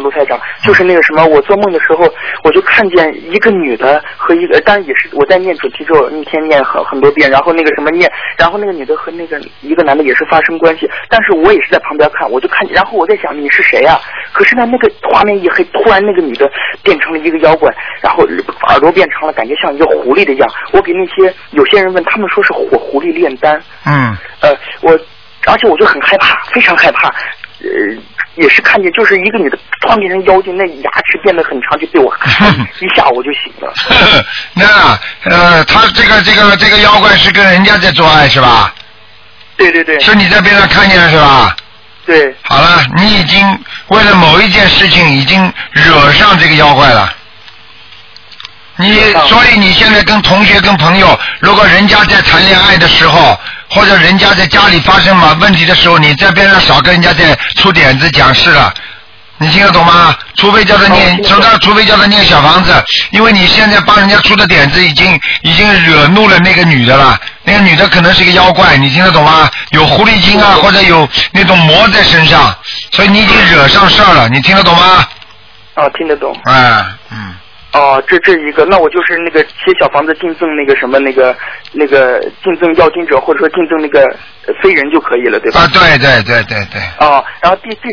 卢台长，就是那个什么，我做梦的时候，我就看见一个女的和一个，当然也是我在念准提咒，一天念很多遍，然后那个什么念，然后那个女的和那个一个男的也是发生关系，但是我也是在旁边看，我就看见，然后我在想你是谁啊？可是呢，那个画面一黑，突然那个女的变成了一个妖怪，然后耳朵变成了感觉像一个狐狸的样。我给那些有些人问，他们说是火狐狸炼丹。而且我就很害怕，非常害怕。也是看见就是一个女的突然变成妖精，那牙齿变得很长，就对我一下我就醒了。 那他这个妖怪是跟人家在做爱是吧？ 对对对。 是你在边上看见了是吧？ 对。 好了，你已经为了某一件事情已经惹上这个妖怪了。所以你现在跟同学跟朋友，如果人家在谈恋爱的时候，或者人家在家里发生问题的时候，你在边上少跟人家在出点子讲事了，你听得懂吗？除非叫他念小房子，因为你现在帮人家出的点子已经惹怒了那个女的了，那个女的可能是一个妖怪，你听得懂吗？有狐狸精啊，或者有那种魔在身上，所以你已经惹上事儿了，你听得懂吗？ 听得懂。 这一个，那我就是那个写小房子进赠那个什么那个进赠要经者，或者说进赠那个非人就可以了，对吧？ 对。 然后第